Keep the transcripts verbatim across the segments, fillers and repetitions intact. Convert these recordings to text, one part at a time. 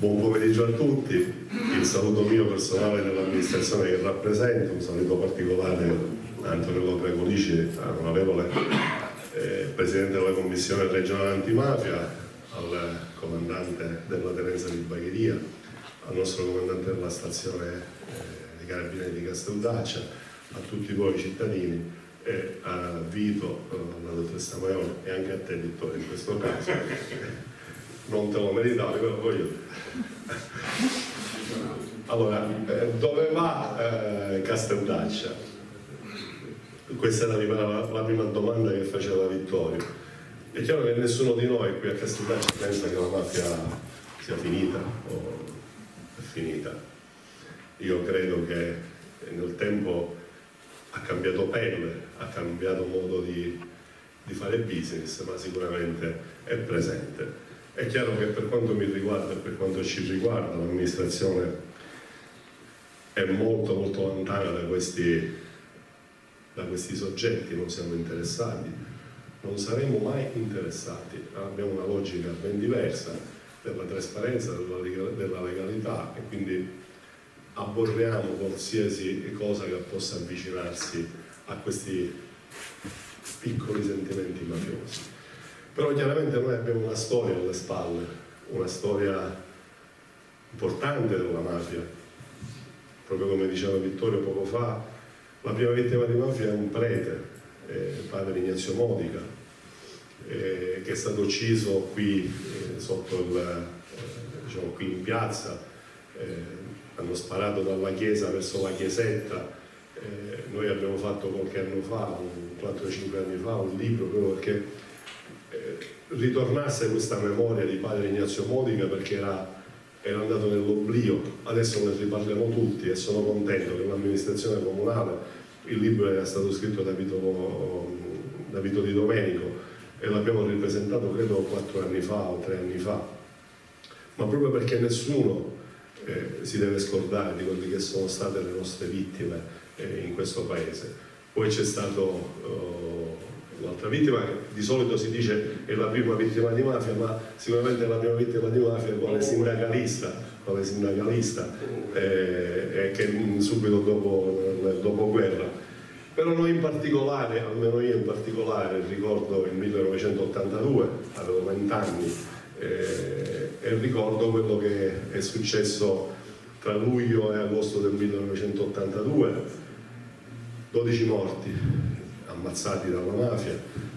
Buon pomeriggio a tutti, il saluto mio personale dell'amministrazione che rappresento, un saluto particolare a Antonello Gregorici, onorevole eh, Presidente della Commissione regionale antimafia, al comandante della Terenza di Bagheria, al nostro comandante della stazione eh, dei Carabinieri di Casteldaccia, a tutti voi cittadini e a Vito, alla dottoressa Maione e anche a te Vittorio in questo caso. Non te lo meritavi, però voglio. Allora, eh, dove va eh, Casteldaccia? Questa era la, la prima domanda che faceva Vittorio. È chiaro che nessuno di noi qui a Casteldaccia pensa che la mafia sia finita o è finita. Io credo che nel tempo ha cambiato pelle, ha cambiato modo di, di fare business, ma sicuramente è presente. È chiaro che per quanto mi riguarda e per quanto ci riguarda l'amministrazione è molto molto lontana da questi, da questi soggetti, non siamo interessati, non saremo mai interessati, abbiamo una logica ben diversa della trasparenza, della, della legalità e quindi aborriamo qualsiasi cosa che possa avvicinarsi a questi piccoli sentimenti mafiosi. Però chiaramente noi abbiamo una storia alle spalle, una storia importante della mafia. Proprio come diceva Vittorio poco fa, la prima vittima di mafia è un prete, eh, padre Ignazio Modica, eh, che è stato ucciso qui, eh, sotto il, eh, diciamo, qui in piazza, eh, hanno sparato dalla chiesa verso la chiesetta. Eh, noi abbiamo fatto qualche anno fa, quattro o cinque anni fa, un libro proprio perché ritornasse questa memoria di padre Ignazio Modica, perché era, era andato nell'oblio. Adesso ne riparliamo tutti e sono contento che l'amministrazione comunale, il libro era stato scritto da Vito, da Vito Di Domenico e l'abbiamo ripresentato credo quattro anni fa o tre anni fa, ma proprio perché nessuno eh, si deve scordare di quelli che sono state le nostre vittime eh, in questo paese. Poi c'è stato uh, l'altra vittima, che di solito si dice è la prima vittima di mafia, ma sicuramente la prima vittima di mafia è quale sindacalista, quale sindacalista eh, che subito dopo nel dopoguerra. Però noi in particolare, almeno io in particolare, ricordo il millenovecentottantadue, avevo vent'anni eh, e ricordo quello che è successo tra luglio e agosto del millenovecentottantadue, dodici morti ammazzati dalla mafia.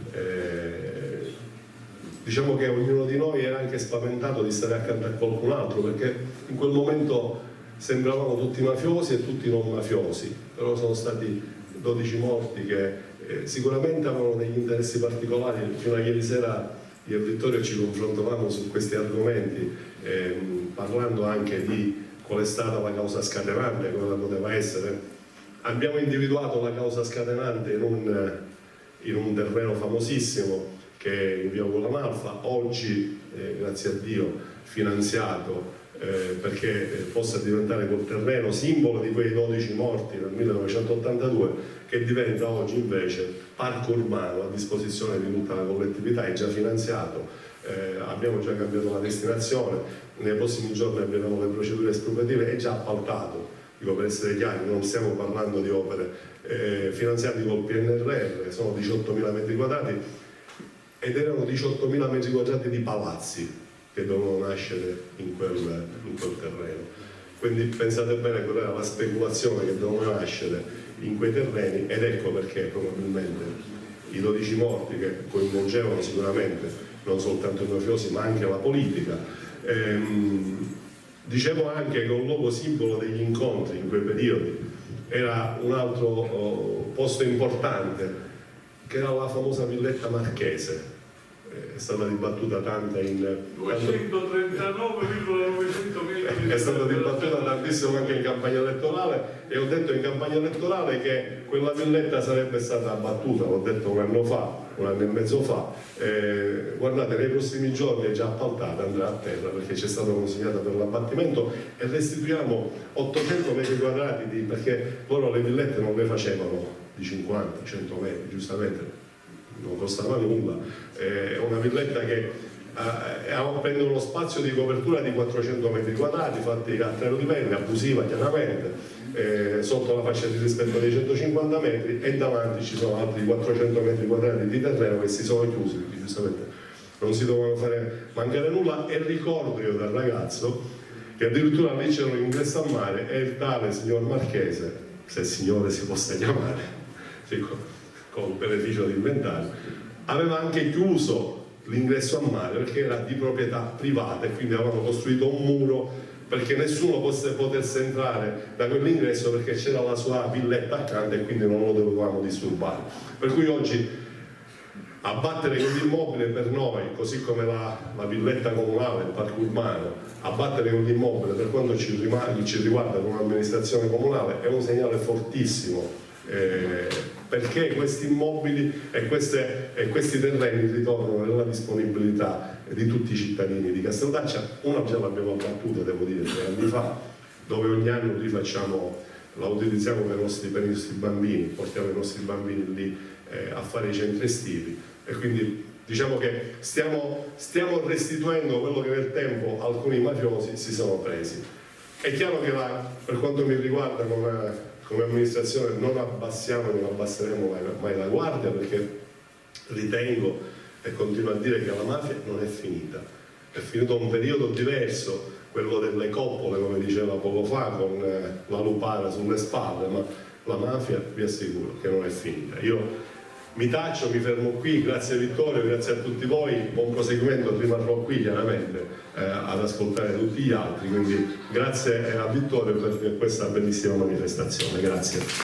Eh, diciamo che ognuno di noi era anche spaventato di stare accanto a qualcun altro, perché in quel momento sembravamo tutti mafiosi e tutti non mafiosi, però sono stati dodici morti che eh, sicuramente avevano degli interessi particolari. Fino a ieri sera io e Vittorio ci confrontavamo su questi argomenti, eh, parlando anche di qual è stata la causa scatenante, cosa poteva essere. Abbiamo individuato la causa scatenante in un, in un terreno famosissimo che è in via Ugo La Malfa, oggi, eh, grazie a Dio, finanziato eh, perché eh, possa diventare quel terreno simbolo di quei dodici morti nel millenovecentottantadue, che diventa oggi invece parco urbano a disposizione di tutta la collettività, è già finanziato, eh, abbiamo già cambiato la destinazione, nei prossimi giorni abbiamo le procedure espropriative, è già appaltato. Dico, per essere chiari, non stiamo parlando di opere eh, finanziate col P N R R, sono diciottomila metri quadrati ed erano diciottomila metri quadrati di palazzi che dovevano nascere in quel, in quel terreno. Quindi pensate bene qual era la speculazione che doveva nascere in quei terreni, ed ecco perché probabilmente i dodici morti, che coinvolgevano sicuramente non soltanto i mafiosi ma anche la politica. Ehm, Dicevo anche che un luogo simbolo degli incontri in quei periodi era un altro oh, posto importante, che era la famosa Villetta Marchese. È stata dibattuta tanta in duecentotrentanove virgola novecento metri. È stata dibattuta tantissimo anche in campagna elettorale, e ho detto in campagna elettorale che quella villetta sarebbe stata abbattuta, l'ho detto un anno fa, un anno e mezzo fa. Eh, guardate, nei prossimi giorni è già appaltata, andrà a terra perché ci è stata consegnata per l'abbattimento, e restituiamo ottocento metri quadrati di, perché loro le villette non le facevano di cinquanta cento metri, giustamente non costava nulla. È una villetta che eh, prendono uno spazio di copertura di quattrocento metri quadrati fatti a tre livelli, abusiva chiaramente, eh, sotto la fascia di rispetto dei centocinquanta metri, e davanti ci sono altri quattrocento metri quadrati di terreno che si sono chiusi, perché giustamente non si dovevano fare mancare nulla. E ricordo io dal ragazzo che addirittura lì c'era un ingresso a mare e il tale signor Marchese, se il signore si possa chiamare, con, con beneficio di inventario, aveva anche chiuso l'ingresso a mare perché era di proprietà privata, e quindi avevano costruito un muro perché nessuno potesse, potesse entrare da quell'ingresso, perché c'era la sua villetta accanto e quindi non lo dovevamo disturbare. Per cui oggi abbattere quell'immobile per noi, così come la, la villetta comunale, il parco urbano, abbattere quell'immobile per quanto ci, rimane, ci riguarda come amministrazione comunale è un segnale fortissimo, eh, perché questi immobili e, queste, e questi terreni ritornano nella disponibilità di tutti i cittadini di Casteldaccia. Una già l'abbiamo abbattuta, devo dire, tre anni fa, dove ogni anno rifacciamo, la utilizziamo per i nostri, per i nostri bambini, portiamo i nostri bambini lì eh, a fare i centri estivi, e quindi diciamo che stiamo, stiamo restituendo quello che nel tempo alcuni mafiosi si sono presi. È chiaro che la, per quanto mi riguarda come, come amministrazione non abbassiamo e non abbasseremo mai, mai la guardia, perché ritengo e continuo a dire che la mafia non è finita, è finito un periodo diverso, quello delle coppole, come diceva poco fa, con eh, la lupara sulle spalle, ma la mafia vi assicuro che non è finita. Io mi taccio, mi fermo qui, grazie Vittorio, grazie a tutti voi, buon proseguimento, rimarrò qui chiaramente eh, ad ascoltare tutti gli altri, quindi grazie a Vittorio per questa bellissima manifestazione, grazie.